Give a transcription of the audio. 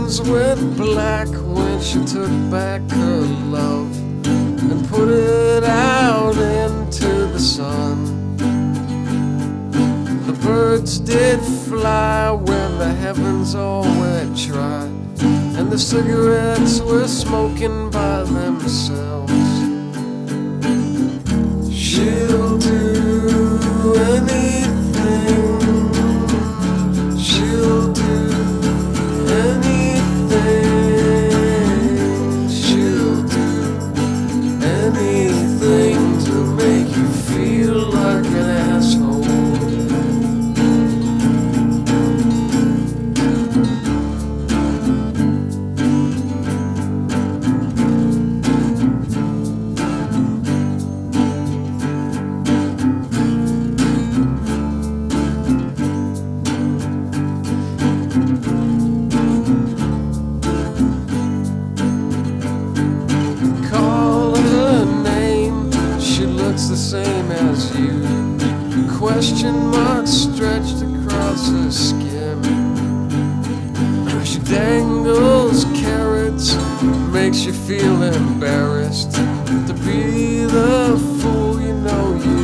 hands went black when she took back her love and put it out into the sun. The birds did fly when the heavens all went dry, and the cigarettes were smoking by themselves. She'll do anything. She'll do anything. She'll do anything to make you feel like an asshole. The same as you. Question marks stretched across her skin. She dangles carrots, makes you feel embarrassed to be the fool you know you